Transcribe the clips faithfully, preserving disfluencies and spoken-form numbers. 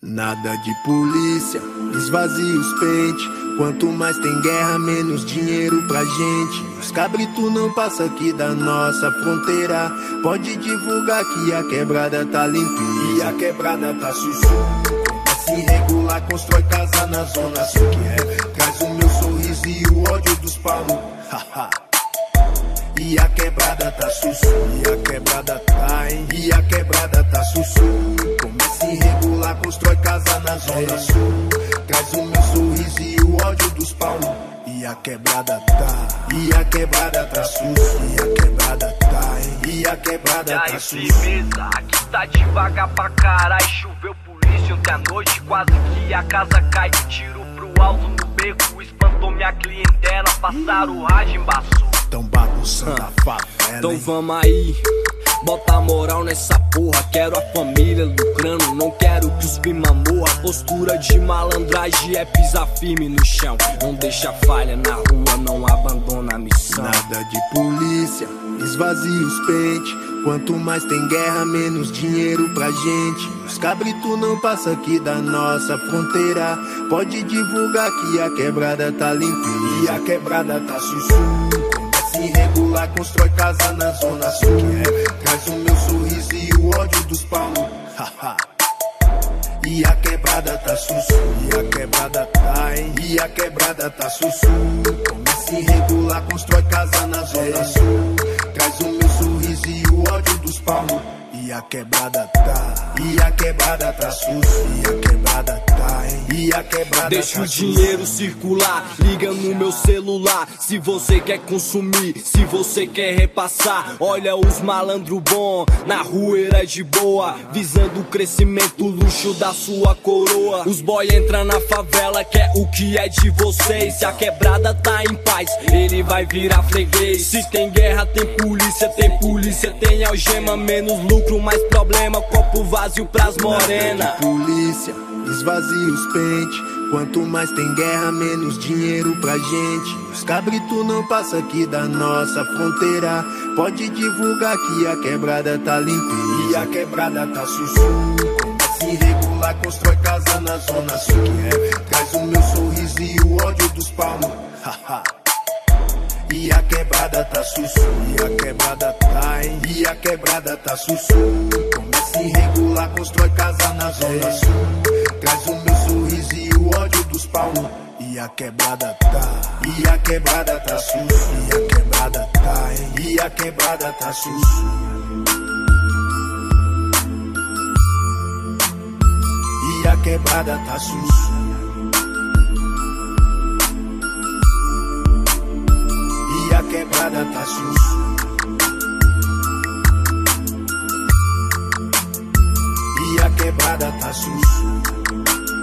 Nada de polícia, esvazia os pente. Quanto mais tem guerra, menos dinheiro pra gente. Os cabritos não passam aqui da nossa fronteira. Pode divulgar que a quebrada tá limpinha. E a quebrada tá sussu. Começa irregular, constrói casa na zona sul. Que é, traz o meu sorriso e o ódio dos palmos. Haha. E a quebrada tá sussu. E a quebrada tá, hein? E a quebrada tá sussu. Começa irregular, constrói casa na zona sul. Traz o meu sorriso e o ódio dos palmos. E a quebrada tá. E a quebrada tá sussu. E a quebrada tá, hein? E a quebrada tá sussu. E aí, firmeza, aqui tá devagar pra caralho. Choveu polícia ontem à noite, quase que a casa cai. Tiro pro alto no beco, espantou minha clientela. Passaram o rádio, embaçou. Tão bagunçando a favela. Então vamos aí, bota moral nessa porra. Quero a família lucrando, não quero que os prima morra. Postura de malandragem é pisar firme no chão. Não deixa falha na rua, não abandona a missão. Nada de polícia, esvazia os pente. Quanto mais tem guerra, menos dinheiro pra gente. Os cabritos não passam aqui da nossa fronteira. Pode divulgar que a quebrada tá limpinha. E a quebrada tá sussu. Irregular, constrói casa na zona sul. Que é, traz o meu sorriso e o ódio dos palmos. Haha. E a quebrada tá sussu. E a quebrada tá, hein? E a quebrada tá sussu. Começa irregular, constrói casa na zona sul. Traz o meu sorriso e o ódio dos palmos. E a quebrada tá. E a quebrada tá sussu. E a quebrada tá, hein? E a quebrada Deixa tá o dinheiro circular, liga no meu celular. Se você quer consumir, se você quer repassar. Olha os malandro bom, na rua é de boa. Visando o crescimento, o luxo da sua coroa. Os boy entra na favela, quer o que é de vocês. Se a quebrada tá em paz, ele vai virar freguês. Se tem guerra, tem polícia, tem polícia, tem algema. Menos lucro, mais problema, copo vazio pras morena. Polícia, esvazia os pente. Quanto mais tem guerra, menos dinheiro pra gente. Os cabritos não passam aqui da nossa fronteira. Pode divulgar que a quebrada tá limpinha. E a quebrada tá sussu. Começa irregular, constrói casa na zona sul. Que é, traz o meu sorriso e o ódio dos palmos. Haha. E a quebrada tá sussu. E a quebrada tá, hein? E a quebrada tá sussu. Começa irregular, constrói casa na zona sul. Traz o meu sorriso e o ódio dos palmos. E a quebrada tá. E a quebrada tá sussu. E a quebrada tá, hein? E a quebrada tá sussu. E a quebrada tá sussu. E a quebrada tá sussu. E a quebrada tá sussu.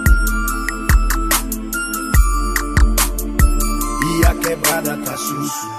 E a quebrada tá sussu.